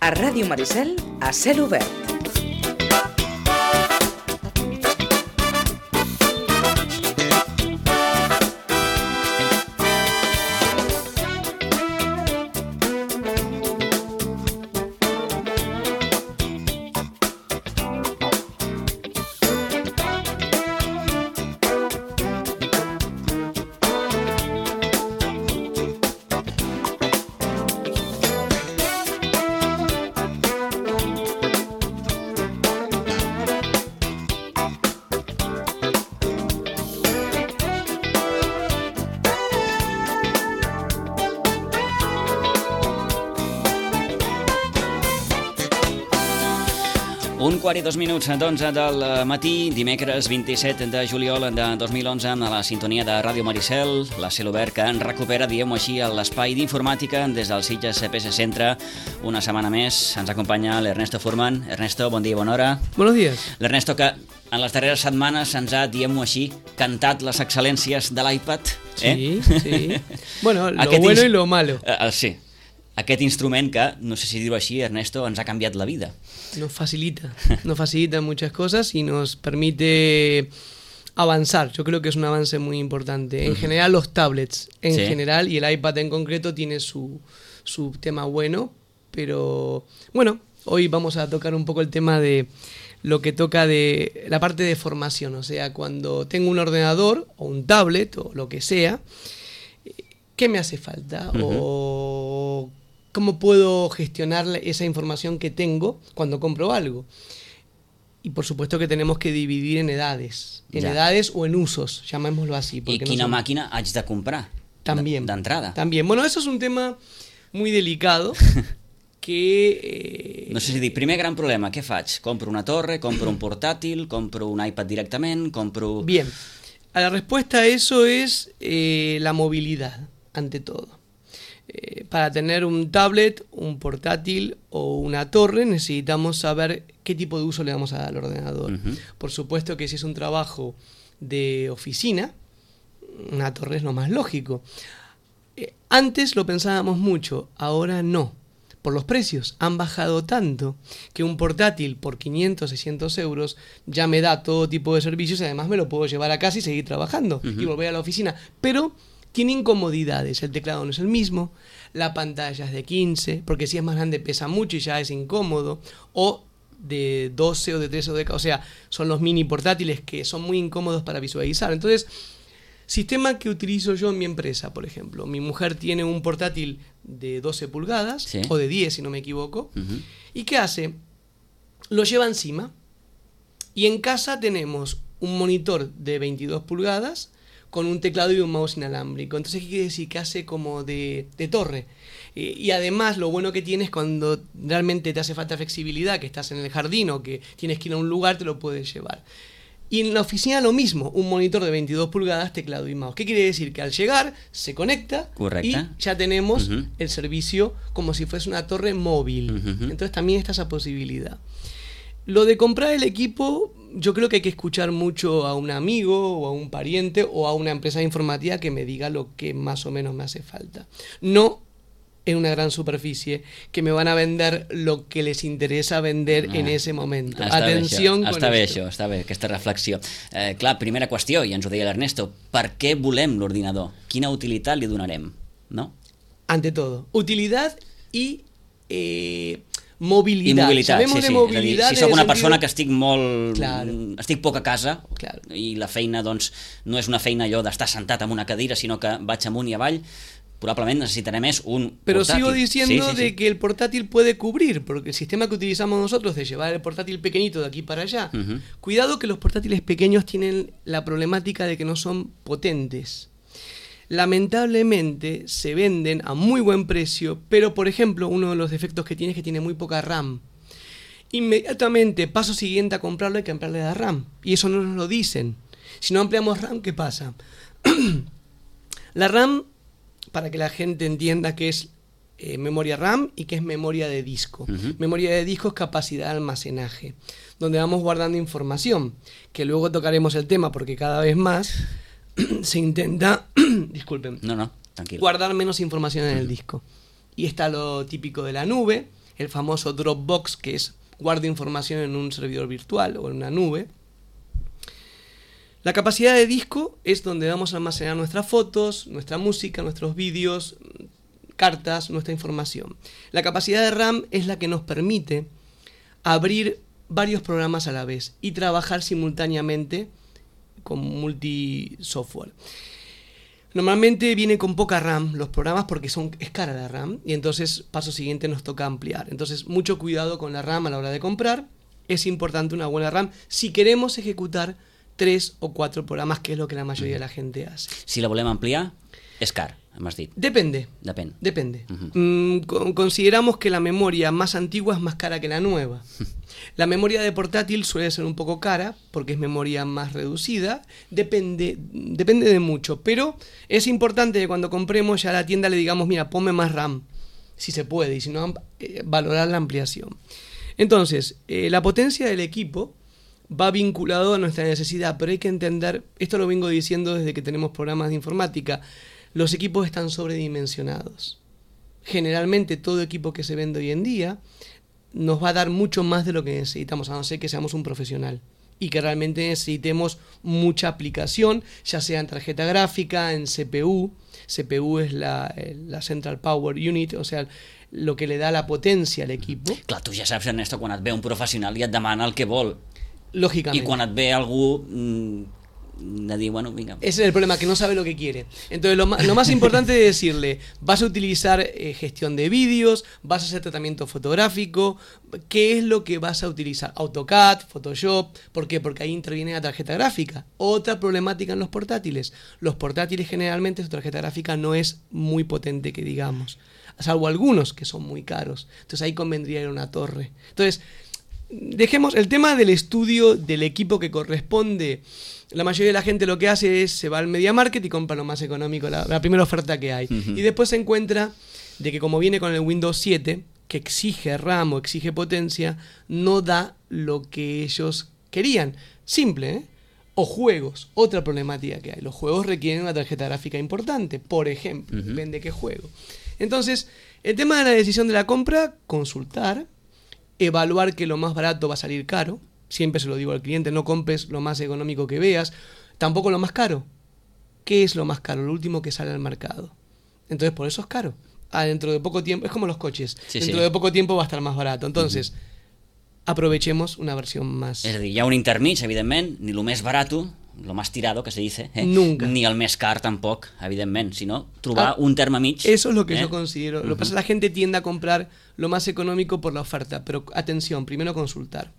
A Ràdio Maricel, a cel obert. Un quart i 2 minuts d'11 del matí, dimecres 27 de juliol de 2011, a la sintonia de Ràdio Maricel, la cel obert que recupera, diguem-ho així, l'espai d'informàtica des del Sitges CPS Centre. Una setmana més ens acompanya l'Ernesto Furman. Ernesto, bon dia i bona hora. Buenos días. L'Ernesto que en les darreres setmanes ens ha, diguem-ho així, cantat les excel·lències de l'iPad. Sí, sí. Bueno, lo bueno y lo malo. Sí. Aquest instrument que, no sé si dir-ho així, Ernesto, ens ha canviat la vida. Nos facilita muchas cosas y nos permite avanzar. Yo creo que es un avance muy importante. En general los tablets, general, y el iPad en concreto tiene su tema bueno, pero bueno, hoy vamos a tocar un poco el tema de lo que toca de la parte de formación. O sea, cuando tengo un ordenador o un tablet o lo que sea, ¿qué me hace falta? O ¿cómo puedo gestionar esa información que tengo cuando compro algo? Y por supuesto que tenemos que dividir en edades. Edades o en usos, llamémoslo así. I quina màquina haig de comprar? También. D'entrada. También. Bueno, eso es un tema muy delicado que... No sé si dic, primer gran problema, què faig? Compro una torre, compro un portàtil, compro un iPad directament, compro... Bien. La respuesta a eso es la movilidad, ante todo. Para tener un tablet, un portátil o una torre necesitamos saber qué tipo de uso le vamos a dar al ordenador. Por supuesto que si es un trabajo de oficina, una torre es lo más lógico. Antes lo pensábamos mucho, ahora no. Por los precios han bajado tanto que un portátil por 500, 600 euros ya me da todo tipo de servicios y además me lo puedo llevar a casa y seguir trabajando y volver a la oficina. Pero tiene incomodidades, el teclado no es el mismo, la pantalla es de 15, porque si es más grande pesa mucho y ya es incómodo, o de 12 o de 13 o de... O sea, son los mini portátiles que son muy incómodos para visualizar. Entonces, sistema que utilizo yo en mi empresa, por ejemplo. Mi mujer tiene un portátil de 12 pulgadas, o de 10 si no me equivoco, ¿y qué hace? Lo lleva encima, y en casa tenemos un monitor de 22 pulgadas, con un teclado y un mouse inalámbrico. Entonces, ¿qué quiere decir? Que hace como de torre. Y además, lo bueno que tiene es cuando realmente te hace falta flexibilidad, que estás en el jardín o que tienes que ir a un lugar, te lo puedes llevar. Y en la oficina lo mismo, un monitor de 22 pulgadas, teclado y mouse. ¿Qué quiere decir? Que al llegar se conecta y ya tenemos el servicio como si fuese una torre móvil. Entonces también está esa posibilidad. Lo de comprar el equipo, yo creo que hay que escuchar mucho a un amigo o a un pariente o a una empresa informática que me diga lo que más o menos me hace falta. No en una gran superficie que me van a vender lo que les interesa vender en ese momento. Atención con esto. Està bé, aquesta reflexió. Clar, primera qüestió, i ens ho deia l'Ernesto, per què volem l'ordinador? Quina utilitat li donarem? No? Ante todo, utilidad y... mobilitat. Sabemos de mobilitat. Si sóc una persona que estic molt... Claro. Estic poc a casa i la feina doncs, no és una feina allò d'estar sentat en una cadira, sinó que vaig amunt i avall, probablemente necesitaré más un Pero portátil. sigo diciendo de que el portátil puede cubrir, porque el sistema que utilizamos nosotros de llevar el portátil pequeñito de aquí para allá, cuidado que los portátiles pequeños tienen la problemática de que no son potentes. Lamentablemente se venden a muy buen precio, pero por ejemplo uno de los defectos que tiene es que tiene muy poca RAM. Inmediatamente, paso siguiente a comprarlo, hay que ampliarle la RAM. Y eso no nos lo dicen. Si no ampliamos RAM, ¿qué pasa? La RAM, para que la gente entienda qué es memoria RAM y qué es memoria de disco. Memoria de disco es capacidad de almacenaje, donde vamos guardando información, que luego tocaremos el tema porque cada vez más se intenta disculpen, tranquilo, guardar menos información en el disco. Y está lo típico de la nube, el famoso Dropbox, que es guarda información en un servidor virtual o en una nube. La capacidad de disco es donde vamos a almacenar nuestras fotos, nuestra música, nuestros vídeos, cartas, nuestra información. La capacidad de RAM es la que nos permite abrir varios programas a la vez y trabajar simultáneamente con multi-software. Normalmente viene con poca RAM los programas porque es cara la RAM y entonces paso siguiente nos toca ampliar. Entonces mucho cuidado con la RAM a la hora de comprar. Es importante una buena RAM si queremos ejecutar 3 o 4 programas, que es lo que la mayoría de la gente hace. Si la volem ampliar, és car, m'has dit. Depende. Consideramos que la memoria más antigua es más cara que la nueva. La memoria de portátil suele ser un poco cara porque es memoria más reducida. Depende de mucho, pero es importante que cuando compremos ya a la tienda le digamos, mira, ponme más RAM, si se puede, y si no, valorar la ampliación. Entonces, la potencia del equipo va vinculado a nuestra necesidad, pero hay que entender, esto lo vengo diciendo desde que tenemos programas de informática, los equipos están sobredimensionados. Generalmente todo equipo que se vende hoy en día nos va a dar mucho más de lo que necesitamos, a no ser que seamos un profesional y que realmente necesitemos mucha aplicación, ya sea en tarjeta gráfica, en CPU. CPU es la Central Power Unit, o sea, lo que le da la potencia al equipo. Clar, tu ja saps, Ernesto, quan et ve un professional i et demana el que vol. Lógicamente. I quan et ve algú de dir, bueno, venga. Ese es el problema, que no sabe lo que quiere. Entonces lo más importante es decirle, vas a utilizar gestión de vídeos, vas a hacer tratamiento fotográfico, ¿qué es lo que vas a utilizar? AutoCAD, Photoshop, ¿por qué? Porque ahí interviene la tarjeta gráfica. Otra problemática en los portátiles. Los portátiles generalmente su tarjeta gráfica no es muy potente, que digamos, salvo algunos que son muy caros. Entonces ahí convendría ir a una torre. Entonces, dejemos el tema del estudio del equipo que corresponde. La mayoría de la gente lo que hace es se va al Media Market y compra lo más económico, la primera oferta que hay. Y después se encuentra de que como viene con el Windows 7, que exige RAM o exige potencia, no da lo que ellos querían. Simple, ¿eh? O juegos, otra problemática que hay. Los juegos requieren una tarjeta gráfica importante, por ejemplo, depende de qué juego. Entonces, el tema de la decisión de la compra, consultar, evaluar que lo más barato va a salir caro. Siempre se lo digo al cliente, no compres lo más económico que veas, tampoco lo más caro. ¿Qué es lo más caro? Lo último que sale al mercado. Entonces, por eso es caro. Dentro de poco tiempo, es como los coches, dentro de poco tiempo va a estar más barato. Entonces, aprovechemos una versión más. És a dir, hi ha un intermig, evidentment, ni lo més barato, lo más tirado, que se dice, Nunca. Ni el més car tampoc, evidentment, sinó trobar un terme mig. Eso es lo que yo considero. Lo que pasa es que la gente tiende a comprar lo más económico por la oferta, pero atención, primero consultar.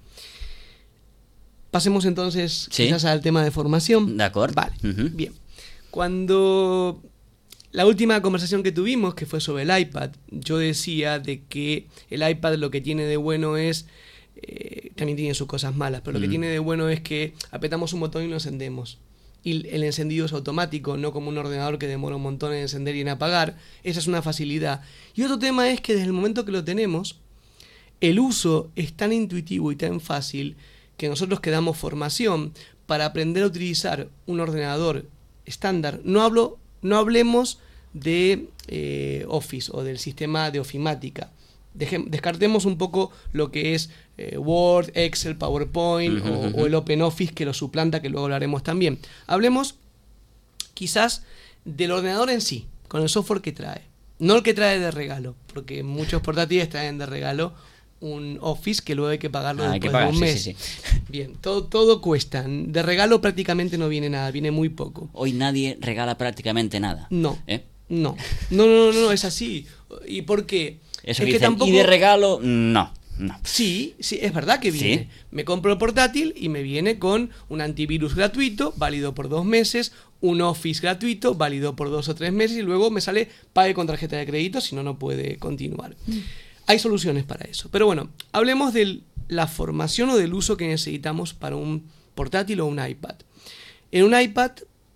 Pasemos entonces quizás al tema de formación. D'acord. Vale, bien. Cuando la última conversación que tuvimos, que fue sobre el iPad, yo decía de que el iPad lo que tiene de bueno es, también tiene sus cosas malas, pero lo que tiene de bueno es que apretamos un botón y lo encendemos. Y el encendido es automático, no como un ordenador que demora un montón en encender y en apagar. Esa es una facilidad. Y otro tema es que desde el momento que lo tenemos, el uso es tan intuitivo y tan fácil que nosotros que damos formación para aprender a utilizar un ordenador estándar, no hablemos de Office o del sistema de ofimática. Descartemos un poco lo que es Word, Excel, PowerPoint o el OpenOffice que lo suplanta, que luego hablaremos también. Hablemos quizás del ordenador en sí, con el software que trae. No el que trae de regalo, porque muchos portátiles traen de regalo un Office que luego hay que pagarlo después de un mes. Sí. Bien, todo cuesta. De regalo prácticamente no viene nada, viene muy poco. Hoy nadie regala prácticamente nada. No, no, es así. ¿Y por qué? Eso que dicen, ¿y de regalo? No. Sí, es verdad que viene. ¿Sí? Me compro el portátil y me viene con un antivirus gratuito, válido por 2 meses, un Office gratuito, válido por 2 o 3 meses, y luego me sale pague con tarjeta de crédito, si no, no puede continuar. Hay soluciones para eso. Pero bueno, hablemos de la formación o del uso que necesitamos para un portátil o un iPad. En un iPad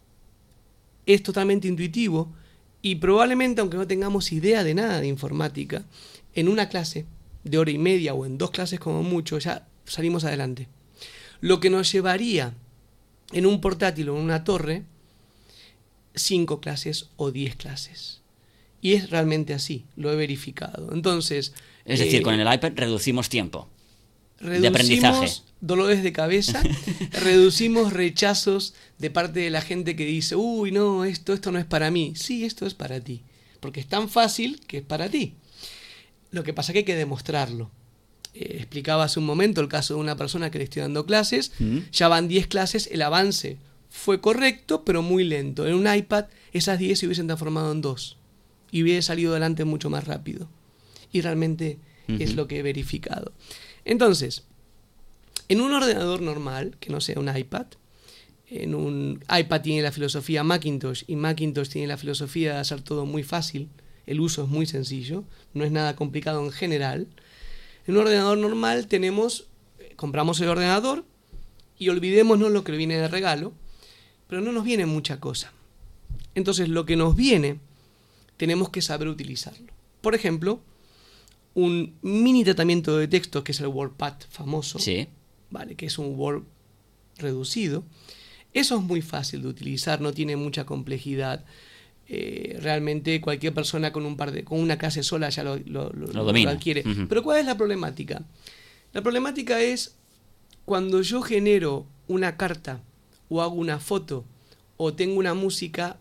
es totalmente intuitivo y probablemente, aunque no tengamos idea de nada de informática, en una clase de hora y media o en 2 clases como mucho, ya salimos adelante. Lo que nos llevaría en un portátil o en una torre 5 clases o 10 clases. Y es realmente así, lo he verificado. Entonces... Es decir, con el iPad reducimos tiempo de aprendizaje. Reducimos dolores de cabeza, reducimos rechazos de parte de la gente que dice, uy, no, esto no es para mí. Sí, esto es para ti, porque es tan fácil que es para ti. Lo que pasa es que hay que demostrarlo. Explicaba hace un momento el caso de una persona que le estoy dando clases, ya van 10 clases, el avance fue correcto, pero muy lento. En un iPad esas 10 se hubiesen transformado en 2 y hubiese salido adelante mucho más rápido. Y realmente es lo que he verificado. Entonces, en un ordenador normal, que no sea un iPad, en un iPad tiene la filosofía Macintosh y Macintosh tiene la filosofía de hacer todo muy fácil, el uso es muy sencillo, no es nada complicado en general. En un ordenador normal compramos el ordenador y olvidémonos lo que le viene de regalo, pero no nos viene mucha cosa. Entonces, lo que nos viene, tenemos que saber utilizarlo. Por ejemplo, un mini tratamiento de texto, que es el WordPad famoso, sí, ¿vale? Que es un Word reducido. Eso es muy fácil de utilizar, no tiene mucha complejidad. Realmente cualquier persona con una clase sola ya lo adquiere. Pero ¿cuál es la problemática? La problemática es cuando yo genero una carta o hago una foto o tengo una música,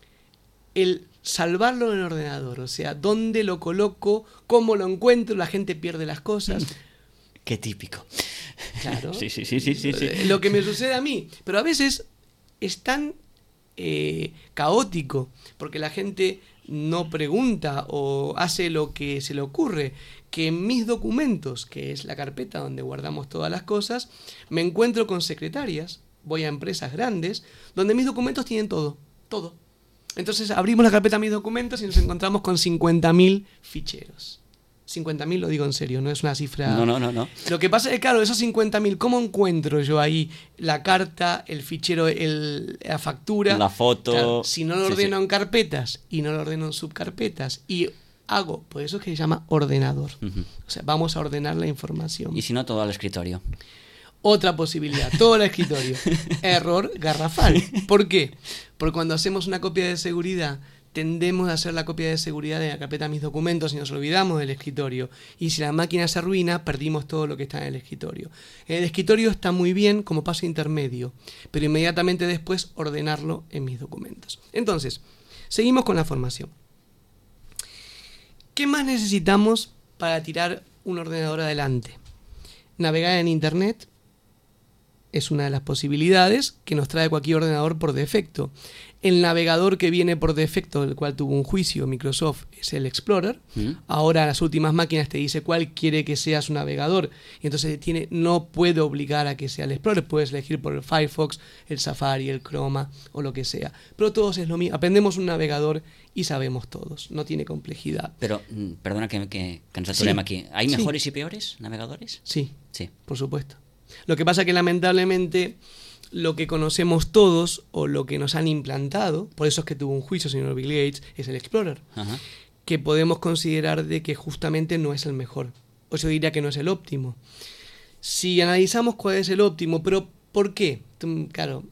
el salvarlo en el ordenador, o sea, dónde lo coloco, cómo lo encuentro, la gente pierde las cosas. Qué típico. Claro. Sí. Lo que me sucede a mí. Pero a veces es tan caótico, porque la gente no pregunta o hace lo que se le ocurre, que en mis documentos, que es la carpeta donde guardamos todas las cosas, me encuentro con secretarias, voy a empresas grandes, donde mis documentos tienen todo. Entonces abrimos la carpeta mis documentos y nos encontramos con 50.000 ficheros. 50.000 lo digo en serio, no es una cifra... No. Lo que pasa es que, claro, esos 50.000, ¿cómo encuentro yo ahí la carta, el fichero, la factura? La foto... Claro, si no lo ordeno en carpetas y no lo ordeno en subcarpetas y hago... Por eso es que se llama ordenador. O sea, vamos a ordenar la información. Y si no, todo al escritorio. Otra posibilidad, todo el escritorio. Error garrafal. ¿Por qué? Porque cuando hacemos una copia de seguridad, tendemos a hacer la copia de seguridad de la carpeta mis documentos y nos olvidamos del escritorio. Y si la máquina se arruina, perdimos todo lo que está en el escritorio. En el escritorio está muy bien como paso intermedio, pero inmediatamente después ordenarlo en mis documentos. Entonces, seguimos con la formación. ¿Qué más necesitamos para tirar un ordenador adelante? Navegar en Internet es una de las posibilidades que nos trae cualquier ordenador por defecto. El navegador que viene por defecto, del cual tuvo un juicio Microsoft, es el Explorer. Ahora las últimas máquinas te dice cuál quiere que sea su navegador. Y entonces no puede obligar a que sea el Explorer. Puedes elegir por el Firefox, el Safari, el Chroma o lo que sea. Pero todos es lo mismo. Aprendemos un navegador y sabemos todos. No tiene complejidad. Pero, perdona que ens aturem aquí. ¿Hay mejores y peores navegadores? Sí, por supuesto. Lo que pasa es que lamentablemente lo que conocemos todos o lo que nos han implantado, por eso es que tuvo un juicio señor Bill Gates, es el Explorer, que podemos considerar de que justamente no es el mejor, o yo diría que no es el óptimo. Si analizamos cuál es el óptimo, pero ¿por qué? Claro,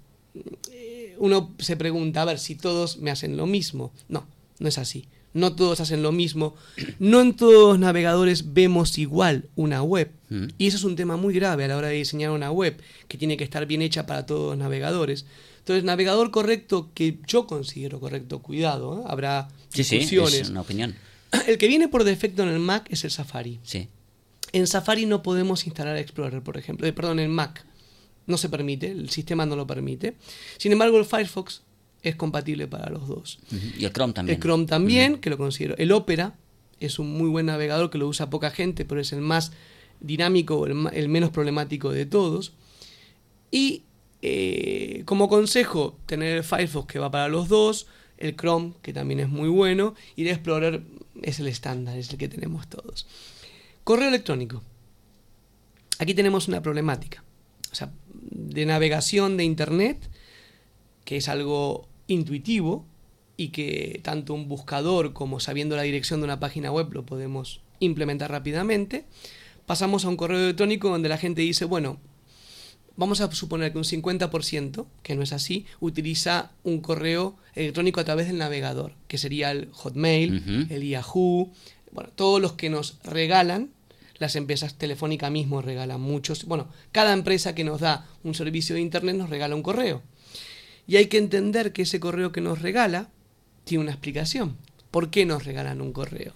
uno se pregunta, a ver, si todos me hacen lo mismo. No es así. No todos hacen lo mismo. No en todos los navegadores vemos igual una web. Y eso es un tema muy grave a la hora de diseñar una web, que tiene que estar bien hecha para todos los navegadores. Entonces, navegador correcto, que yo considero correcto, cuidado, habrá discusiones. Sí, es una opinión. El que viene por defecto en el Mac es el Safari. Sí. En Safari no podemos instalar Explorer, por ejemplo. En Mac no se permite, el sistema no lo permite. Sin embargo, el Firefox es compatible para los dos. Y el Chrome también. El Chrome también, que lo considero. El Opera es un muy buen navegador que lo usa poca gente, pero es el más dinámico, el menos problemático de todos. Y como consejo, tener el Firefox que va para los dos, el Chrome, que también es muy bueno, y el Explorer es el estándar, es el que tenemos todos. Correo electrónico. Aquí tenemos una problemática. O sea, de navegación de Internet, que es algo intuitivo y que tanto un buscador como sabiendo la dirección de una página web lo podemos implementar rápidamente. Pasamos a un correo electrónico donde la gente dice, bueno, vamos a suponer que un 50%, que no es así, utiliza un correo electrónico a través del navegador, que sería el Hotmail, el Yahoo, bueno, todos los que nos regalan. Las empresas, Telefónica mismo regalan muchos. Bueno, cada empresa que nos da un servicio de internet nos regala un correo. Y hay que entender que ese correo que nos regala tiene una explicación. ¿Por qué nos regalan un correo?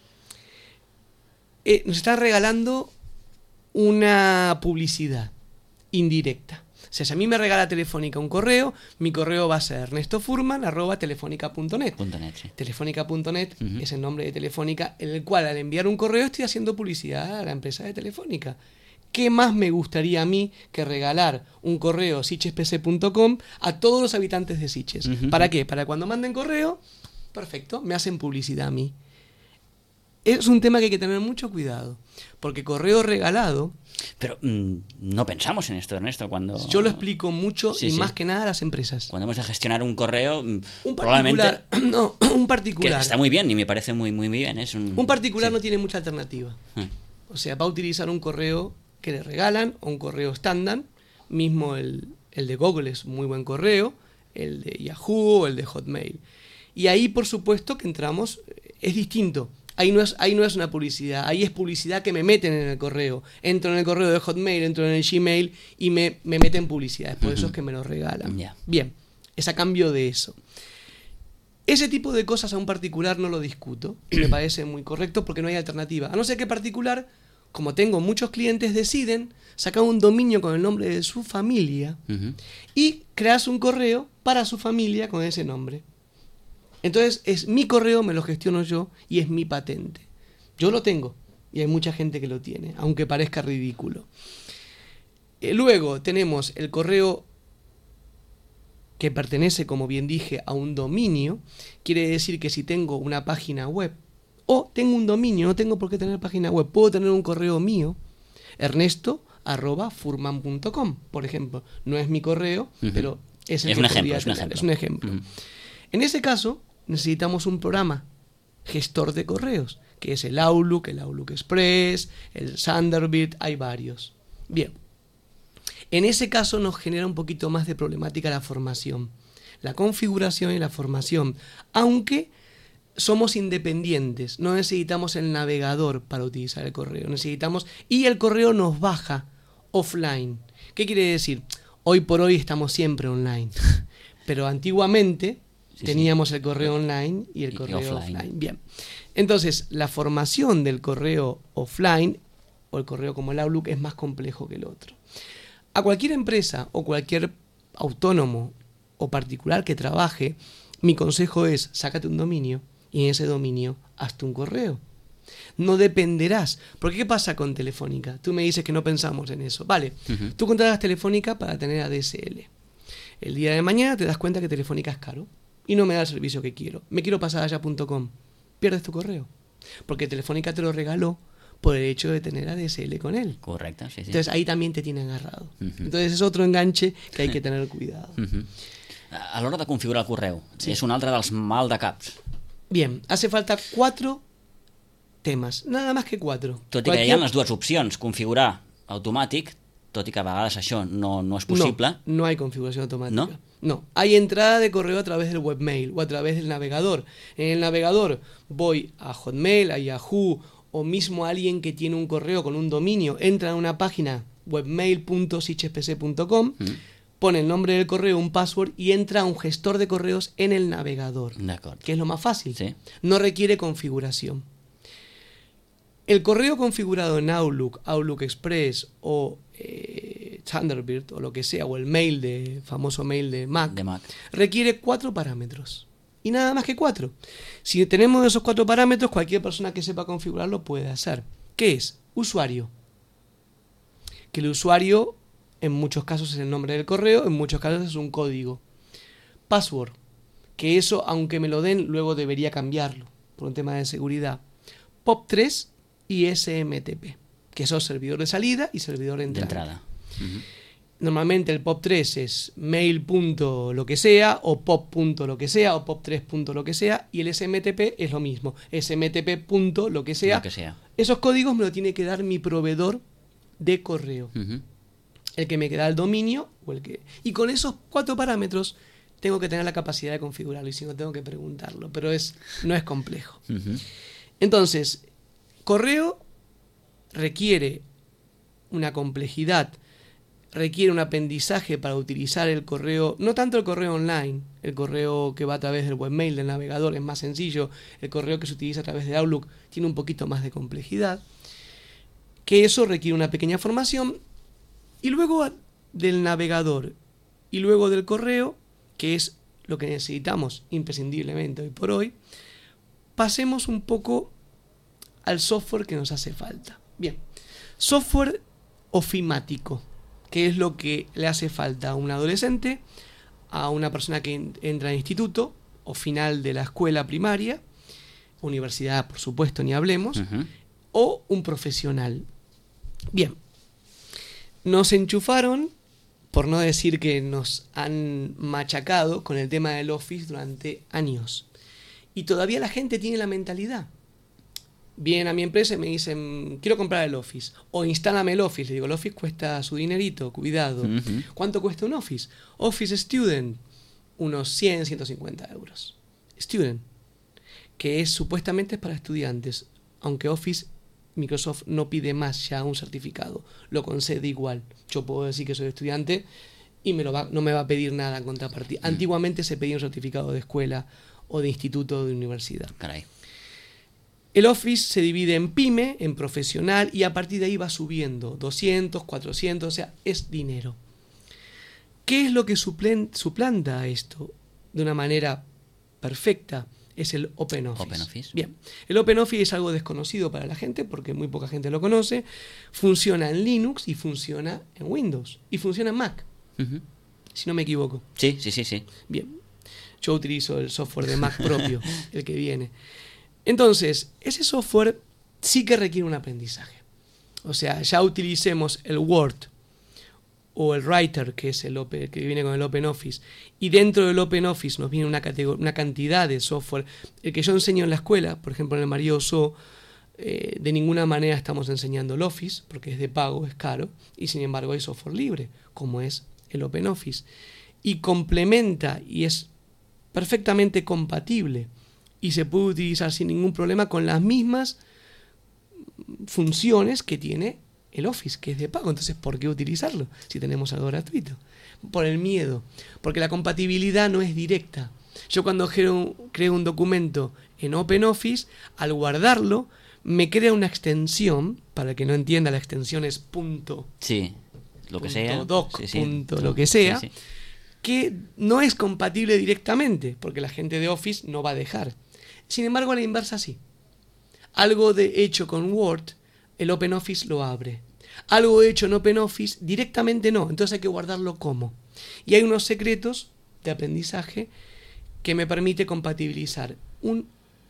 Nos está regalando una publicidad indirecta. O sea, si a mí me regala Telefónica un correo, mi correo va a ser ernestofurman@telefónica.net. Sí. Telefónica.net es el nombre de Telefónica, en el cual al enviar un correo estoy haciendo publicidad a la empresa de Telefónica. ¿Qué más me gustaría a mí que regalar un correo sitgespc.com a todos los habitantes de Sitges? ¿Para qué? Para cuando manden correo, perfecto, me hacen publicidad a mí. Es un tema que hay que tener mucho cuidado, porque correo regalado... Pero no pensamos en esto, Ernesto, cuando... Yo lo explico mucho más que nada a las empresas. Cuando hemos de gestionar un correo, un probablemente... un particular. Que está muy bien y me parece muy bien. Un particular no tiene mucha alternativa. O sea, va a utilizar un correo que le regalan o un correo estándar. Mismo el de Google es muy buen correo, el de Yahoo o el de Hotmail. Y ahí, por supuesto, que entramos, es distinto. Ahí no es una publicidad, ahí es publicidad que me meten en el correo. Entro en el correo de Hotmail, entro en el Gmail y me meten publicidad. Por eso es que me lo regalan. Bien, es a cambio de eso. Ese tipo de cosas a un particular no lo discuto y me parece muy correcto porque no hay alternativa. A no ser que particular, como tengo muchos clientes, deciden sacar un dominio con el nombre de su familia y creas un correo para su familia con ese nombre. Entonces es mi correo, me lo gestiono yo y es mi patente. Yo lo tengo y hay mucha gente que lo tiene, aunque parezca ridículo. Luego tenemos el correo que pertenece, como bien dije, a un dominio. Quiere decir que si tengo una página web o tengo un dominio, no tengo por qué tener página web, puedo tener un correo mío, ernesto@furman.com, por ejemplo. No es mi correo, pero es el que podría tener. Es un ejemplo. En ese caso, necesitamos un programa gestor de correos, que es el Outlook Express, el Thunderbird, hay varios. Bien, en ese caso nos genera un poquito más de problemática la formación, la configuración y la formación, aunque somos independientes, no necesitamos el navegador para utilizar el correo, y el correo nos baja offline. ¿Qué quiere decir? Hoy por hoy estamos siempre online, pero antiguamente... teníamos el correo online y el correo offline. Bien. Entonces, la formación del correo offline o el correo como el Outlook es más complejo que el otro. A cualquier empresa o cualquier autónomo o particular que trabaje, mi consejo es: sácate un dominio y en ese dominio hazte un correo. No dependerás. Porque ¿qué pasa con Telefónica? Tú me dices que no pensamos en eso. Vale, tú contratas Telefónica para tener ADSL. El día de mañana te das cuenta que Telefónica es caro y no me da el servicio que quiero. Me quiero pasar allá.com. Pierdes tu correo. Porque Telefónica te lo regaló por el hecho de tener ADSL con él. Correcto, sí. Entonces ahí también te tiene agarrado. Entonces es otro enganche que hay que tener cuidado. A l'hora de configurar el correu, és un altre dels maldecaps. Bien, hace falta 4 temas. Nada más que 4. Tot i que hi ha les dues opcions, configurar automàtic, tot i que a vegades això no és possible. No hay configuración automática. No, hay entrada de correo a través del webmail o a través del navegador. En el navegador voy a Hotmail, a Yahoo o mismo alguien que tiene un correo con un dominio, entra en una página webmail.sitgespc.com, pone el nombre del correo, un password y entra a un gestor de correos en el navegador, que es lo más fácil. Sí. No requiere configuración. El correo configurado en Outlook, Outlook Express o Thunderbird o lo que sea, o el famoso mail de Mac, requiere 4 parámetros. Y nada más que 4. Si tenemos esos 4 parámetros, cualquier persona que sepa configurarlo puede hacer. ¿Qué es? Usuario. Que el usuario en muchos casos es el nombre del correo, en muchos casos es un código. Password. Que eso, aunque me lo den, luego debería cambiarlo por un tema de seguridad. POP3 y SMTP, que son servidor de salida y servidor de entrada. Normalmente el POP3 es mail.lo que sea o pop.lo que sea o pop3.lo que sea, y el SMTP es lo mismo, smtp.lo que sea. Esos códigos me lo tiene que dar mi proveedor de correo. el que me da el dominio o el que... Y con esos 4 parámetros tengo que tener la capacidad de configurarlo, y si no tengo que preguntarlo, pero no es complejo. Entonces, correo requiere una complejidad, requiere un aprendizaje para utilizar el correo, no tanto el correo online, el correo que va a través del webmail, del navegador, es más sencillo, el correo que se utiliza a través de Outlook tiene un poquito más de complejidad, que eso requiere una pequeña formación, y luego del navegador y luego del correo, que es lo que necesitamos imprescindiblemente hoy por hoy, pasemos un poco al software que nos hace falta. Bien, software ofimático, que es lo que le hace falta a un adolescente, a una persona que entra al instituto o final de la escuela primaria, universidad por supuesto, ni hablemos, o un profesional. Bien, nos enchufaron, por no decir que nos han machacado con el tema del Office durante años. Y todavía la gente tiene la mentalidad. Vienen a mi empresa y me dicen, quiero comprar el Office. O instálame el Office. Le digo, el Office cuesta su dinerito, cuidado. ¿Cuánto cuesta un Office? Office Student, unos 100, 150 euros. Student, que supuestamente es para estudiantes. Aunque Office, Microsoft no pide más ya un certificado. Lo concede igual. Yo puedo decir que soy estudiante y no me va a pedir nada en contrapartida. Antiguamente se pedía un certificado de escuela o de instituto o de universidad. Caray. El Office se divide en pyme, en profesional, y a partir de ahí va subiendo 200, 400, o sea, es dinero. ¿Qué es lo que suplanta a esto de una manera perfecta? Es el OpenOffice. OpenOffice. Bien, el OpenOffice es algo desconocido para la gente porque muy poca gente lo conoce. Funciona en Linux y funciona en Windows y funciona en Mac, si no me equivoco. Sí. Bien, yo utilizo el software de Mac propio, el que viene. Entonces, ese software sí que requiere un aprendizaje. O sea, ya utilicemos el Word o el Writer, que es que viene con el OpenOffice, y dentro del OpenOffice nos viene una cantidad de software. El que yo enseño en la escuela, por ejemplo en el María Ossó, de ninguna manera estamos enseñando el Office, porque es de pago, es caro, y sin embargo hay software libre, como es el OpenOffice. Y complementa y es perfectamente compatible y se puede utilizar sin ningún problema con las mismas funciones que tiene el Office, que es de pago. Entonces, ¿por qué utilizarlo si tenemos algo gratuito? Por el miedo, porque la compatibilidad no es directa. Yo cuando creo un documento en OpenOffice, al guardarlo, me crea una extensión, para el que no entienda, la extensión es punto, lo que sea, doc, lo que sea, que no es compatible directamente, porque la gente de Office no va a dejar. Sin embargo, a la inversa sí. Algo hecho con Word, el OpenOffice lo abre. Algo hecho en OpenOffice directamente no, entonces hay que guardarlo como. Y hay unos secretos de aprendizaje que me permite compatibilizar un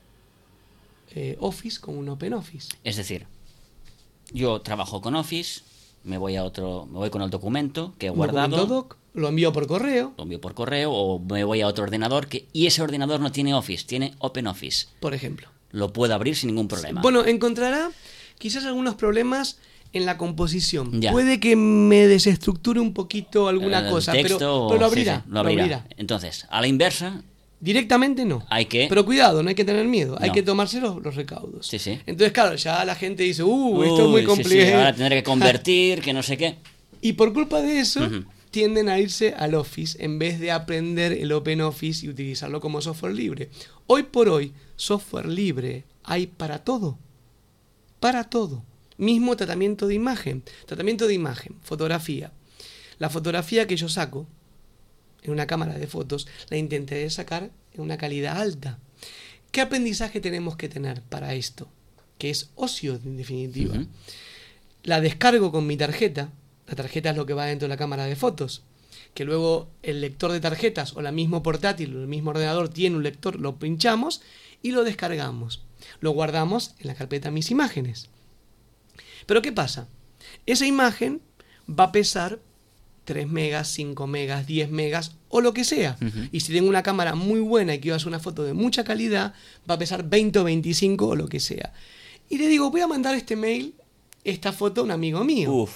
Office con un OpenOffice. Es decir, yo trabajo con Office, me voy con el documento que he guardado, doc, lo envío por correo, o me voy a otro ordenador y ese ordenador no tiene Office, tiene OpenOffice. Por ejemplo. Lo puedo abrir sin ningún problema. Bueno, encontrará quizás algunos problemas en la composición. Ya. Puede que me desestructure un poquito alguna cosa, texto, pero lo abrirá, sí, lo abrirá. Entonces, a la inversa, directamente no. Pero cuidado, no hay que tener miedo. Hay que tomarse los recaudos. Sí. Entonces, claro, ya la gente dice, esto es muy complicado. Sí, ahora tendré que convertir, que no sé qué. Y por culpa de eso, tienden a irse al Office en vez de aprender el OpenOffice y utilizarlo como software libre. Hoy por hoy, software libre hay para todo. Para todo. Mismo tratamiento de imagen, fotografía. La fotografía que yo saco en una cámara de fotos, la intentaré sacar en una calidad alta. ¿Qué aprendizaje tenemos que tener para esto? Que es ocio, en definitiva. La descargo con mi tarjeta. La tarjeta es lo que va dentro de la cámara de fotos. Que luego el lector de tarjetas o la mismo portátil o el mismo ordenador tiene un lector, lo pinchamos y lo descargamos. Lo guardamos en la carpeta Mis Imágenes. Pero ¿qué pasa? Esa imagen va a pesar 3 megas, 5 megas, 10 megas o lo que sea. Y si tengo una cámara muy buena y quiero hacer una foto de mucha calidad, va a pesar 20 o 25 o lo que sea. Y le digo, voy a mandar esta foto a un amigo mío.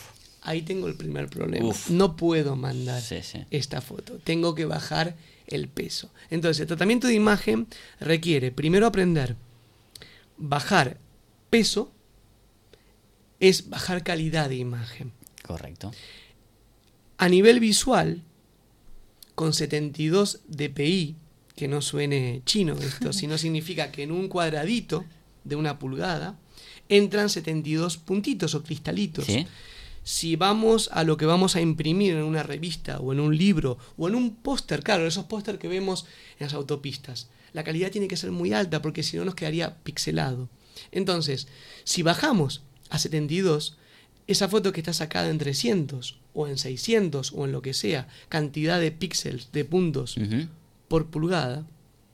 ahí tengo el primer problema. Uf. No puedo mandar Sí. esta foto. Tengo que bajar el peso. Entonces, el tratamiento de imagen requiere primero aprender. Bajar peso es bajar calidad de imagen. Correcto. A nivel visual, con 72 dpi, que no suene chino esto, sino significa que en un cuadradito de 1 pulgada entran 72 puntitos o cristalitos. Sí. Si vamos a lo que vamos a imprimir en una revista o en un libro o en un póster, claro, esos póster que vemos en las autopistas, la calidad tiene que ser muy alta porque si no nos quedaría pixelado. Entonces, si bajamos a 72, esa foto que está sacada en 300 o en 600 o en lo que sea, cantidad de píxeles, de puntos por pulgada,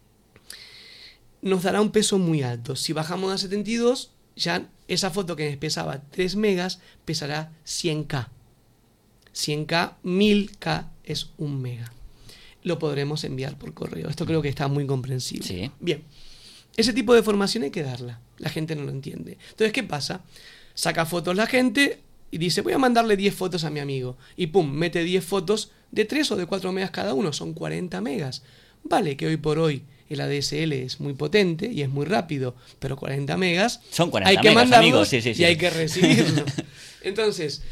nos dará un peso muy alto. Si bajamos a 72, ya esa foto que pesaba 3 megas pesará 100K. 100K, 1000K es 1 mega. Lo podremos enviar por correo. Esto creo que está muy comprensible. Sí. Bien, ese tipo de formación hay que darla. La gente no lo entiende. Entonces, ¿qué pasa? Saca fotos la gente y dice, voy a mandarle 10 fotos a mi amigo. Y pum, mete 10 fotos de 3 o de 4 megas cada uno. Son 40 megas. Vale, que hoy por hoy el ADSL es muy potente y es muy rápido, pero 40 megas son 40 hay que megas, mandarlos amigos. Sí. Y hay que recibirlos. Entonces,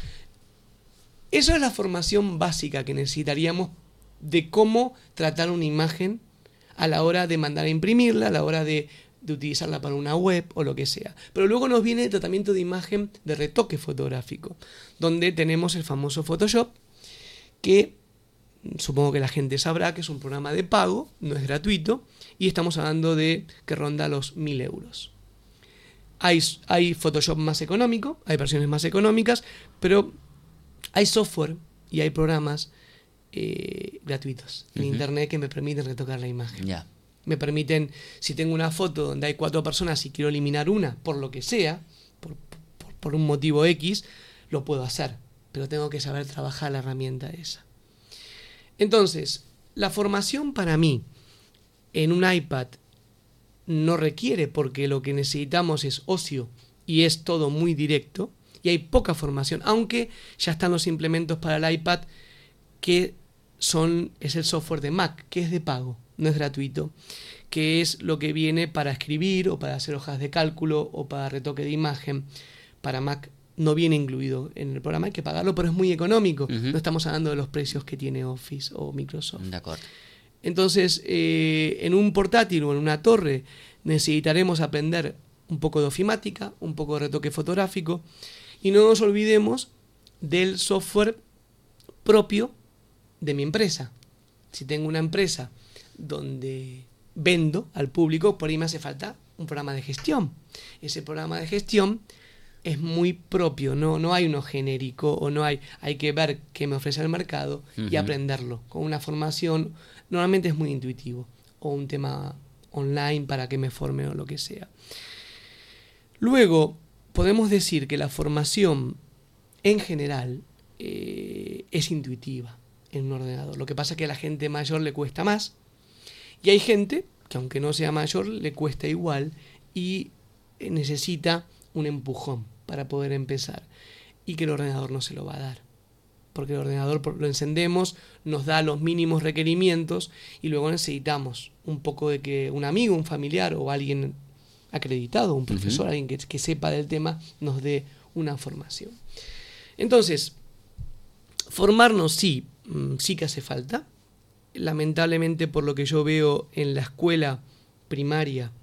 eso es la formación básica que necesitaríamos de cómo tratar una imagen a la hora de mandar a imprimirla, a la hora de utilizarla para una web o lo que sea. Pero luego nos viene el tratamiento de imagen de retoque fotográfico, donde tenemos el famoso Photoshop, que supongo que la gente sabrá que es un programa de pago, no es gratuito, y estamos hablando de que ronda los 1.000 euros. Hay Photoshop más económico, hay versiones más económicas, pero hay software y hay programas gratuitos en internet que me permiten retocar la imagen. Ya. Me permiten, si tengo una foto donde hay 4 personas y quiero eliminar una, por lo que sea, por un motivo X, lo puedo hacer, pero tengo que saber trabajar la herramienta esa. Entonces, la formación para mí en un iPad no requiere, porque lo que necesitamos es ocio y es todo muy directo y hay poca formación, aunque ya están los implementos para el iPad que es el software de Mac, que es de pago, no es gratuito, que es lo que viene para escribir o para hacer hojas de cálculo o para retoque de imagen. Para Mac no viene incluido en el programa, hay que pagarlo, pero es muy económico. No estamos hablando de los precios que tiene Office o Microsoft. De acuerdo. Entonces, en un portátil o en una torre necesitaremos aprender un poco de ofimática, un poco de retoque fotográfico, y no nos olvidemos del software propio de mi empresa. Si tengo una empresa donde vendo al público, por ahí me hace falta un programa de gestión. Ese programa de gestión es muy propio, no hay uno genérico o no hay que ver qué me ofrece el mercado y aprenderlo. Con una formación normalmente es muy intuitivo, o un tema online para que me forme o lo que sea. Luego, podemos decir que la formación en general es intuitiva en un ordenador. Lo que pasa es que a la gente mayor le cuesta más y hay gente que aunque no sea mayor le cuesta igual y necesita un empujón para poder empezar y que el ordenador no se lo va a dar, porque el ordenador lo encendemos, nos da los mínimos requerimientos y luego necesitamos un poco de que un amigo, un familiar o alguien acreditado, un profesor, alguien que sepa del tema, nos dé una formación. Entonces, formarnos sí que hace falta. Lamentablemente, por lo que yo veo en la escuela primaria,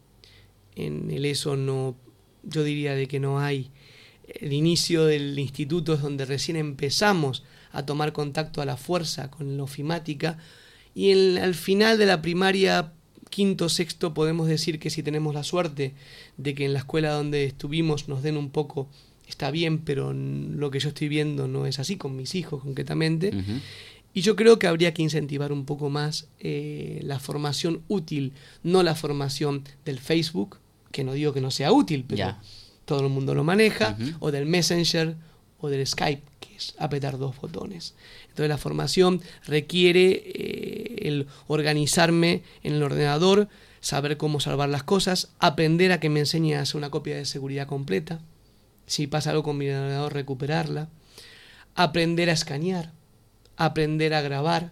en el ESO yo diría de que no hay. El inicio del instituto es donde recién empezamos a tomar contacto a la fuerza con la ofimática, y al final de la primaria, quinto, sexto, podemos decir que si tenemos la suerte de que en la escuela donde estuvimos nos den un poco, está bien, pero lo que yo estoy viendo no es así con mis hijos concretamente. Y yo creo que habría que incentivar un poco más la formación útil, no la formación del Facebook, que no digo que no sea útil, pero todo el mundo lo maneja, o del Messenger o del Skype, que es apretar 2 botones. Entonces la formación requiere el organizarme en el ordenador, saber cómo salvar las cosas, aprender a que me enseñe a hacer una copia de seguridad completa, si pasa algo con mi ordenador recuperarla, aprender a escanear, aprender a grabar,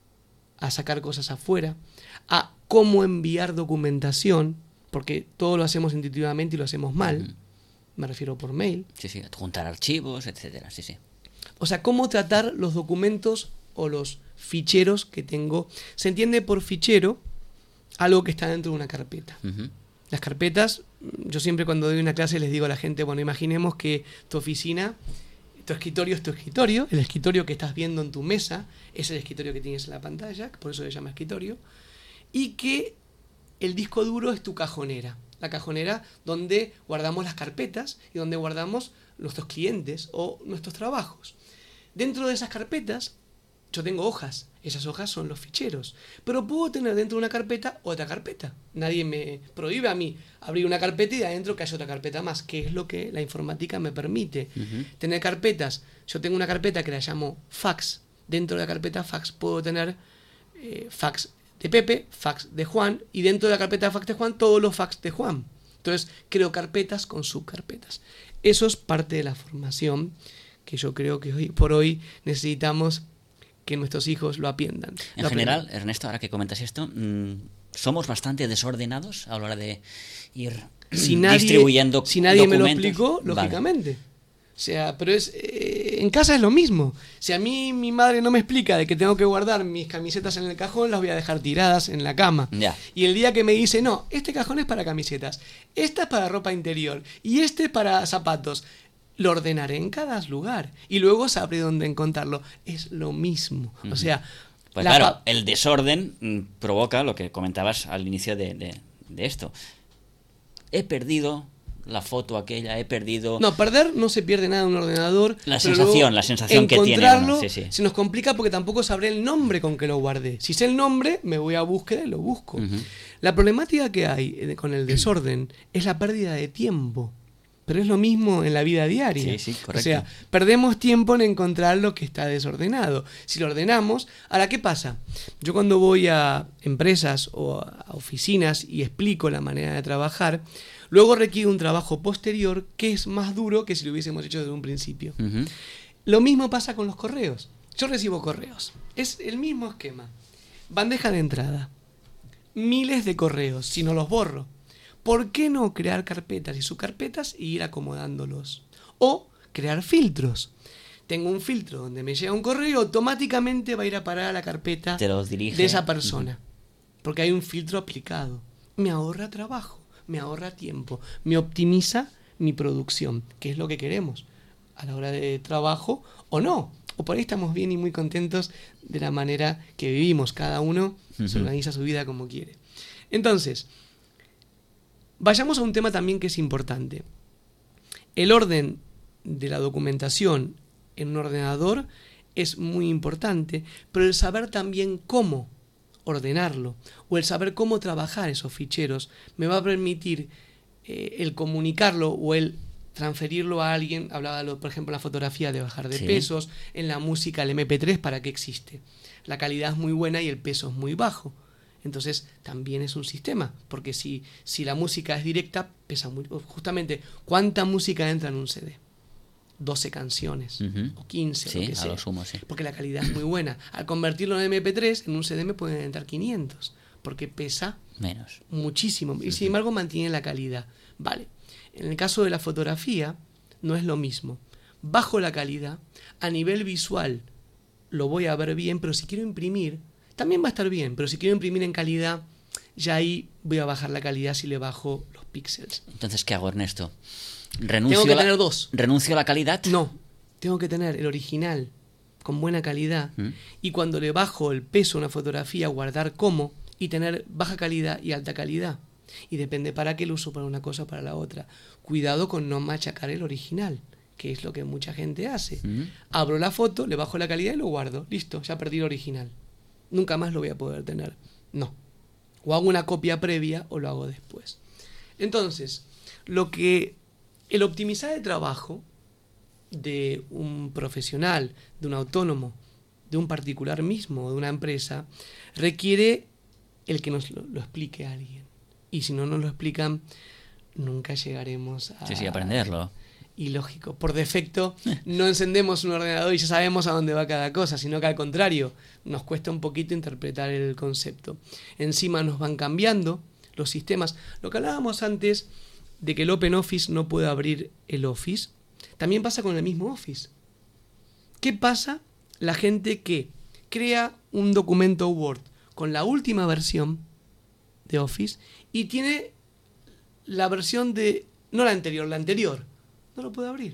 a sacar cosas afuera, a cómo enviar documentación, porque todo lo hacemos intuitivamente y lo hacemos mal, me refiero por mail. Sí, sí, adjuntar archivos, etcétera, sí, sí. O sea, cómo tratar los documentos o los ficheros que tengo. Se entiende por fichero algo que está dentro de una carpeta. Las carpetas, yo siempre cuando doy una clase les digo a la gente, bueno, imaginemos que tu oficina, tu escritorio es tu escritorio, el escritorio que estás viendo en tu mesa es el escritorio que tienes en la pantalla, por eso se llama escritorio, y que el disco duro es tu cajonera, la cajonera donde guardamos las carpetas y donde guardamos nuestros clientes o nuestros trabajos. Dentro de esas carpetas yo tengo hojas, esas hojas son los ficheros, pero puedo tener dentro de una carpeta otra carpeta. Nadie me prohíbe a mí abrir una carpeta y de adentro que haya otra carpeta más, que es lo que la informática me permite. Tener carpetas, yo tengo una carpeta que la llamo fax, dentro de la carpeta fax puedo tener fax de Pepe, fax de Juan, y dentro de la carpeta fax de Juan todos los fax de Juan. Entonces creo carpetas con subcarpetas. Eso es parte de la formación que yo creo que hoy por hoy necesitamos que nuestros hijos lo aprendan. En general, Ernesto, ahora que comentas esto, somos bastante desordenados a la hora de ir distribuyendo si nadie documentos. Me lo explicó, lógicamente. Vale. O sea, pero en casa es lo mismo. Si a mí mi madre no me explica de que tengo que guardar mis camisetas en el cajón, las voy a dejar tiradas en la cama. Ya. Y el día que me dice, no, este cajón es para camisetas, esta es para ropa interior y este es para zapatos, lo ordenaré en cada lugar y luego sabré dónde encontrarlo. Es lo mismo. O sea, pues claro, el desorden provoca lo que comentabas al inicio de esto. He perdido la foto aquella, he perdido... No, perder no se pierde nada en un ordenador. La sensación que tiene uno. Sí, sí. Se nos complica porque tampoco sabré el nombre con que lo guardé. Si sé el nombre, me voy a búsqueda y lo busco. La problemática que hay con el desorden es la pérdida de tiempo. Pero es lo mismo en la vida diaria. Sí, sí, correcto. O sea, perdemos tiempo en encontrar lo que está desordenado. Si lo ordenamos, ahora, ¿qué pasa? Yo cuando voy a empresas o a oficinas y explico la manera de trabajar, luego requiere un trabajo posterior que es más duro que si lo hubiésemos hecho desde un principio. Lo mismo pasa con los correos. Yo recibo correos. Es el mismo esquema. Bandeja de entrada. Miles de correos, si no los borro. ¿Por qué no crear carpetas y subcarpetas e ir acomodándolos? O crear filtros. Tengo un filtro donde me llega un correo y automáticamente va a ir a parar a la carpeta de esa persona. Porque hay un filtro aplicado. Me ahorra trabajo, me ahorra tiempo, me optimiza mi producción, que es lo que queremos a la hora de trabajo o no. O por ahí estamos bien y muy contentos de la manera que vivimos. Cada uno se organiza su vida como quiere. Entonces, vayamos a un tema también que es importante. El orden de la documentación en un ordenador es muy importante, pero el saber también cómo ordenarlo o el saber cómo trabajar esos ficheros me va a permitir el comunicarlo o el transferirlo a alguien. Hablaba, por ejemplo, en la fotografía de bajar de pesos, en la música el MP3, ¿para qué existe? La calidad es muy buena y el peso es muy bajo. Entonces también es un sistema, porque si la música es directa, pesa muy... Justamente, ¿cuánta música entra en un CD? 12 canciones, o 15, o lo que sea. Lo sumo, sí. Porque la calidad es muy buena. Al convertirlo en MP3, en un CD me pueden entrar 500, porque pesa menos, muchísimo. Y sin embargo mantiene la calidad. Vale. En el caso de la fotografía, no es lo mismo. Bajo la calidad, a nivel visual, lo voy a ver bien, pero si quiero imprimir, también va a estar bien, pero si quiero imprimir en calidad, ya ahí voy a bajar la calidad si le bajo los píxeles. Entonces, ¿qué hago, Ernesto? Tengo que tener dos. ¿Renuncio a la calidad? No, tengo que tener el original con buena calidad y cuando le bajo el peso a una fotografía, guardar como y tener baja calidad y alta calidad. Y depende para qué lo uso, para una cosa o para la otra. Cuidado con no machacar el original, que es lo que mucha gente hace. Abro la foto, le bajo la calidad y lo guardo. Listo, ya perdí el original. Nunca más lo voy a poder tener. No. O hago una copia previa o lo hago después. Entonces, el optimizar el trabajo de un profesional, de un autónomo, de un particular mismo, de una empresa, requiere el que nos lo explique a alguien. Y si no nos lo explican, nunca llegaremos a... Sí, aprenderlo. ilógico. Por defecto no encendemos un ordenador y ya sabemos a dónde va cada cosa, sino que al contrario, nos cuesta un poquito interpretar el concepto. Encima nos van cambiando los sistemas. Lo que hablábamos antes de que el OpenOffice no puede abrir el Office, también pasa con el mismo Office. ¿Qué pasa? La gente que crea un documento Word con la última versión de Office y tiene la versión de... no la anterior, la anterior. No lo puede abrir.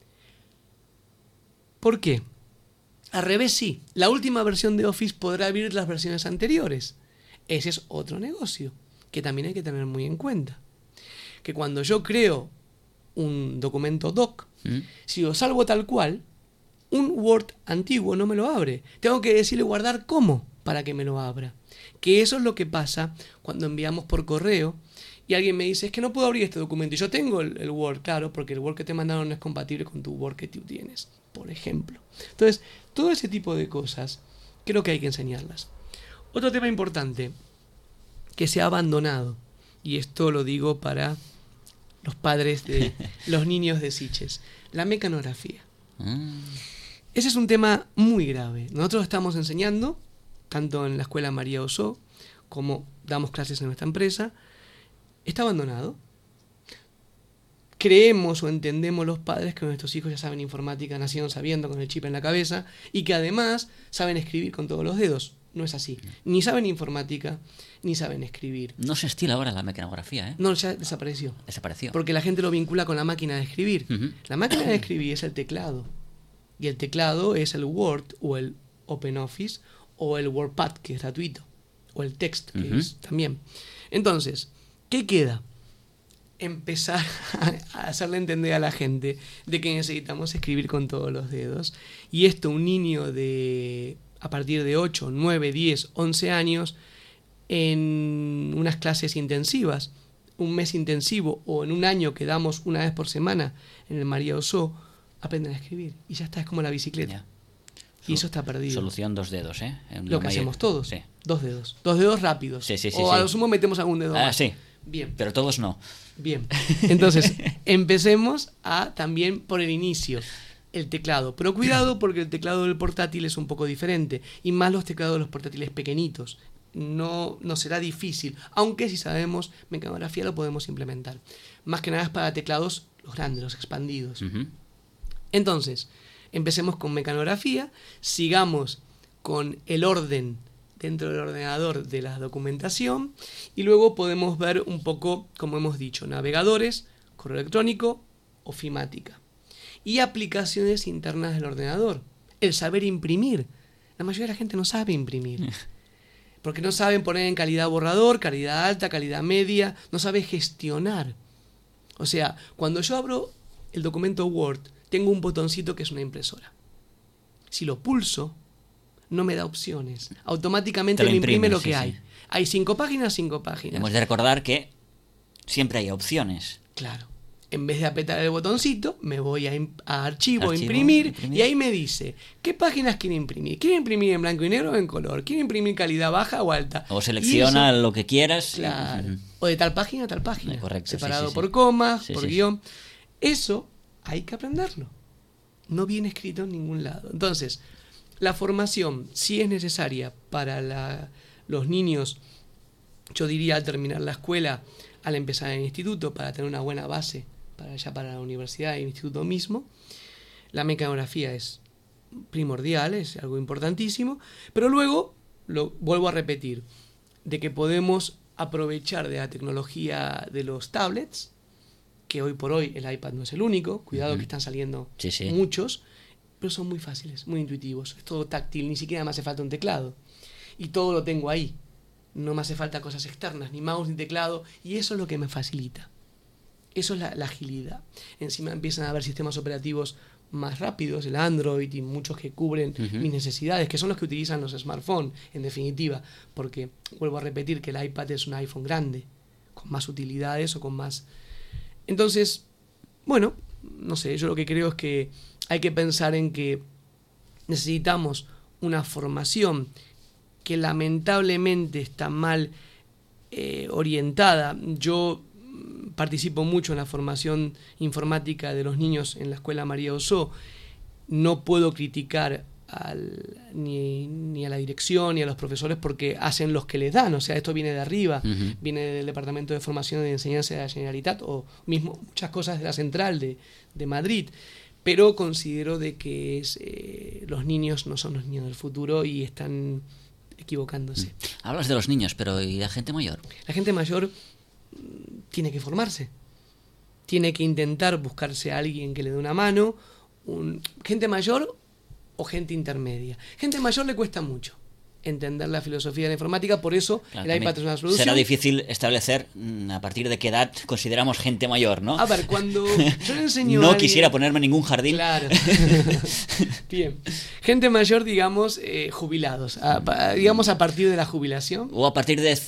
¿Por qué? Al revés, sí. La última versión de Office podrá abrir las versiones anteriores. Ese es otro negocio que también hay que tener muy en cuenta. Que cuando yo creo un documento doc, si lo salvo tal cual, un Word antiguo no me lo abre. Tengo que decirle guardar cómo para que me lo abra. Que eso es lo que pasa cuando enviamos por correo y alguien me dice, es que no puedo abrir este documento. Y yo tengo el Word, claro, porque el Word que te mandaron no es compatible con tu Word que tú tienes, por ejemplo. Entonces, todo ese tipo de cosas creo que hay que enseñarlas. Otro tema importante que se ha abandonado, y esto lo digo para los padres de los niños de Sitges, la mecanografía. Ese es un tema muy grave. Nosotros estamos enseñando, tanto en la escuela María Ossó, como damos clases en nuestra empresa. Está abandonado. Creemos o entendemos los padres que nuestros hijos ya saben informática, nacieron sabiendo con el chip en la cabeza y que además saben escribir con todos los dedos. No es así. Ni saben informática, ni saben escribir. No se estila ahora la mecanografía, ¿eh? No, ya desapareció. Desapareció. Porque la gente lo vincula con la máquina de escribir. Uh-huh. La máquina de escribir es el teclado. Y el teclado es el Word o el OpenOffice o el WordPad, que es gratuito. O el Text, que es también. Entonces, ¿qué queda? Empezar a hacerle entender a la gente de que necesitamos escribir con todos los dedos. Y esto, un niño de a partir de 8, 9, 10, 11 años, en unas clases intensivas, un mes intensivo o en un año que damos una vez por semana en el María Ossó, aprenden a escribir. Y ya está, es como la bicicleta. Ya. Y eso está perdido. Solución 2 dedos, ¿eh? Lo que hacemos todos. Sí. 2 dedos. 2 dedos rápidos. Sí, o a lo sumo metemos algún dedo más. Sí. Bien. Pero todos no. Bien. Entonces, empecemos a también por el inicio. El teclado. Pero cuidado porque el teclado del portátil es un poco diferente. Y más los teclados de los portátiles pequeñitos. No será difícil. Aunque si sabemos mecanografía lo podemos implementar. Más que nada es para teclados los grandes, los expandidos. Uh-huh. Entonces, empecemos con mecanografía. Sigamos con el orden dentro del ordenador de la documentación. Y luego podemos ver un poco, como hemos dicho, navegadores, correo electrónico, ofimática. Y aplicaciones internas del ordenador. El saber imprimir. La mayoría de la gente no sabe imprimir. Porque no saben poner en calidad borrador, calidad alta, calidad media. No sabe gestionar. O sea, cuando yo abro el documento Word, tengo un botoncito que es una impresora. Si lo pulso, no me da opciones. Automáticamente me imprime lo que hay. Hay 5 páginas, 5 páginas. Hemos de recordar que siempre hay opciones. Claro. En vez de apretar el botoncito, me voy a archivo, imprimir, y ahí me dice, ¿qué páginas quiere imprimir? ¿Quiere imprimir en blanco y negro o en color? ¿Quiere imprimir calidad baja o alta? O selecciona lo que quieras. Claro. O de tal página a tal página. Correcto, separado por comas, por guión. Sí. Eso hay que aprenderlo. No viene escrito en ningún lado. Entonces, la formación sí es necesaria para los niños, yo diría al terminar la escuela, al empezar el instituto, para tener una buena base para la universidad y el instituto mismo. La mecanografía es primordial, es algo importantísimo, pero luego, lo vuelvo a repetir, de que podemos aprovechar de la tecnología de los tablets, que hoy por hoy el iPad no es el único, cuidado que están saliendo muchos, pero son muy fáciles, muy intuitivos, es todo táctil, ni siquiera me hace falta un teclado, y todo lo tengo ahí, no me hace falta cosas externas, ni mouse ni teclado, y eso es lo que me facilita. Eso es la agilidad. Encima empiezan a haber sistemas operativos más rápidos, el Android y muchos que cubren mis necesidades, que son los que utilizan los smartphones, en definitiva, porque vuelvo a repetir que el iPad es un iPhone grande, con más utilidades o con más... Entonces, bueno, no sé, yo lo que creo es que hay que pensar en que necesitamos una formación que lamentablemente está mal orientada. Yo participo mucho en la formación informática de los niños en la Escuela María Ossó. No puedo criticar ni a la dirección ni a los profesores porque hacen los que les dan, o sea, esto viene de arriba, viene del Departamento de Formación y de Enseñanza de la Generalitat o mismo muchas cosas de la Central de Madrid, pero considero de que los niños no son los niños del futuro y están equivocándose. Hablas de los niños, pero ¿y la gente mayor? La gente mayor tiene que formarse, tiene que intentar buscarse a alguien que le dé una mano, gente mayor o gente intermedia. Gente mayor le cuesta mucho entender la filosofía de la informática, por eso claro, el iPad es una solución. Será difícil establecer a partir de qué edad consideramos gente mayor, ¿no? A ver, cuando yo le enseño no quisiera ponerme en ningún jardín. Claro. Bien. Gente mayor, digamos, jubilados. Digamos a partir de la jubilación. O a partir de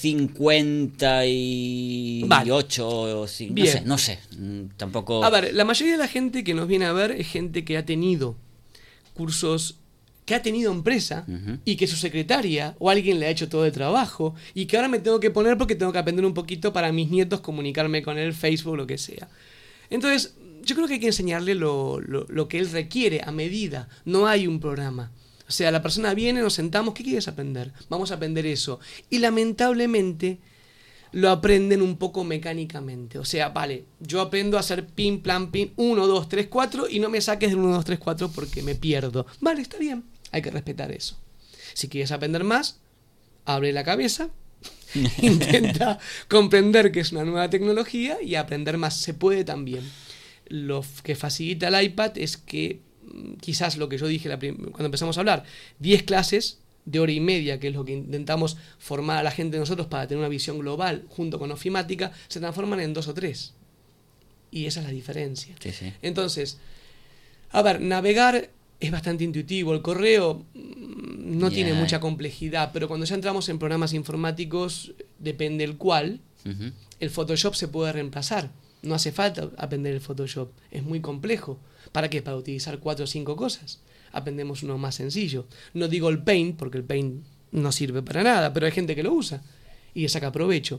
58 o no sé. Tampoco... A ver, la mayoría de la gente que nos viene a ver es gente que ha tenido cursos, que ha tenido empresa y que su secretaria o alguien le ha hecho todo el trabajo y que ahora me tengo que poner porque tengo que aprender un poquito para mis nietos comunicarme con él, Facebook, lo que sea. Entonces, yo creo que hay que enseñarle lo que él requiere a medida. No hay un programa. O sea, la persona viene, nos sentamos, ¿qué quieres aprender? Vamos a aprender eso. Y lamentablemente lo aprenden un poco mecánicamente. O sea, vale, yo aprendo a hacer pin, plan, pin, 1, 2, 3, 4 y no me saques del 1, 2, 3, 4 porque me pierdo. Vale, está bien, hay que respetar eso. Si quieres aprender más, abre la cabeza, intenta comprender que es una nueva tecnología y aprender más. Se puede también. Lo que facilita el iPad es que, quizás lo que yo dije cuando empezamos a hablar, 10 clases de hora y media, que es lo que intentamos formar a la gente nosotros para tener una visión global junto con Ofimática, se transforman en 2 o 3. Y esa es la diferencia. Sí, sí. Entonces, a ver, navegar es bastante intuitivo. El correo no tiene mucha complejidad, pero cuando ya entramos en programas informáticos, depende el cual, el Photoshop se puede reemplazar. No hace falta aprender el Photoshop. Es muy complejo. ¿Para qué? Para utilizar 4 o 5 cosas. Aprendemos uno más sencillo. No digo el Paint, porque el Paint no sirve para nada, pero hay gente que lo usa y le saca provecho.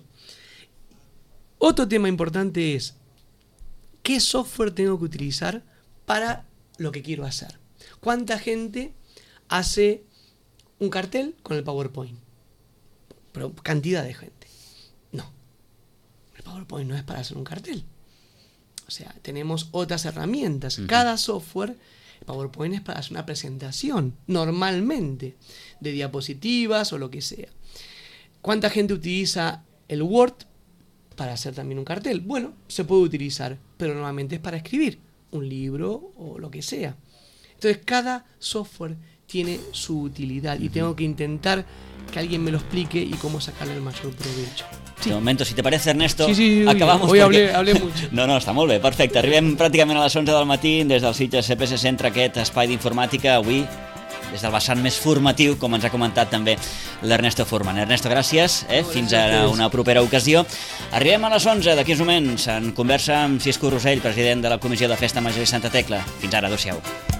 Otro tema importante es ¿qué software tengo que utilizar para lo que quiero hacer? ¿Cuánta gente hace un cartel con el PowerPoint? Pero cantidad de gente. No. El PowerPoint no es para hacer un cartel. O sea, tenemos otras herramientas. Cada software... PowerPoint es para hacer una presentación, normalmente, de diapositivas o lo que sea. ¿Cuánta gente utiliza el Word para hacer también un cartel? Bueno, se puede utilizar, pero normalmente es para escribir un libro o lo que sea. Entonces, cada software tiene su utilidad y tengo que intentar que alguien me lo explique y cómo sacarle el mayor provecho. Sí. De moment, si te parece, Ernesto, sí, acabamos hoy perquè... hablé mucho. No, està molt bé, perfecte. Arribem pràcticament a les 11 del matí des del Sitges CPC Centre, aquest espai d'informàtica, avui des del vessant més formatiu, com ens ha comentat també l'Ernesto Furman. Ernesto, gràcies, fins a una propera ocasió. Arribem a les 11, d'aquí uns moments, en conversa amb Cisco Rosell, president de la Comissió de Festa Major i Santa Tecla. Fins ara, adéu-siau.